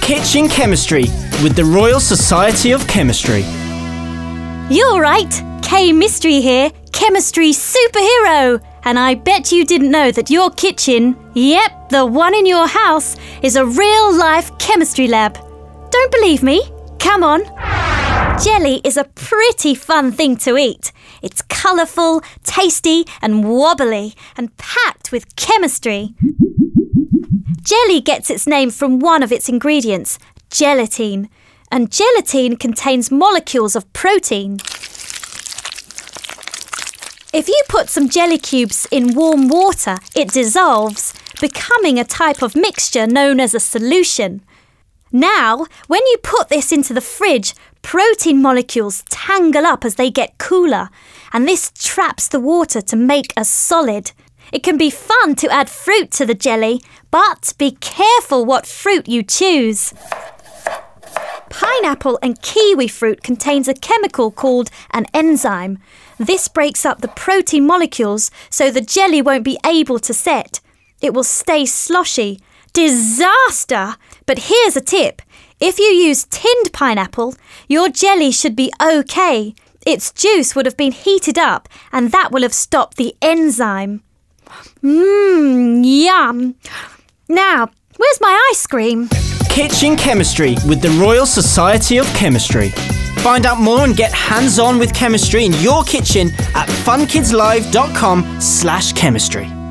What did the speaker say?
Kitchen Chemistry with the Royal Society of Chemistry. You're right, K-Mystery here, chemistry superhero. And I bet you didn't know that your kitchen, yep, the one in your house, is a real-life chemistry lab. Don't believe me? Come on. Jelly is a pretty fun thing to eat. It's colourful, tasty and wobbly and packed with chemistry. Jelly gets its name from one of its ingredients, gelatine. And gelatine contains molecules of protein. If you put some jelly cubes in warm water, it dissolves, becoming a type of mixture known as a solution. Now, when you put this into the fridge, protein molecules tangle up as they get cooler, and this traps the water to make a solid. It can be fun to add fruit to the jelly, but be careful what fruit you choose. Pineapple and kiwi fruit contains a chemical called an enzyme. This breaks up the protein molecules so the jelly won't be able to set. It will stay sloshy. Disaster! But here's a tip. If you use tinned pineapple, your jelly should be okay. Its juice would have been heated up and that will have stopped the enzyme. Yum! Now, where's my ice cream? Kitchen Chemistry with the Royal Society of Chemistry. Find out more and get hands-on with chemistry in your kitchen at funkidslive.com/chemistry.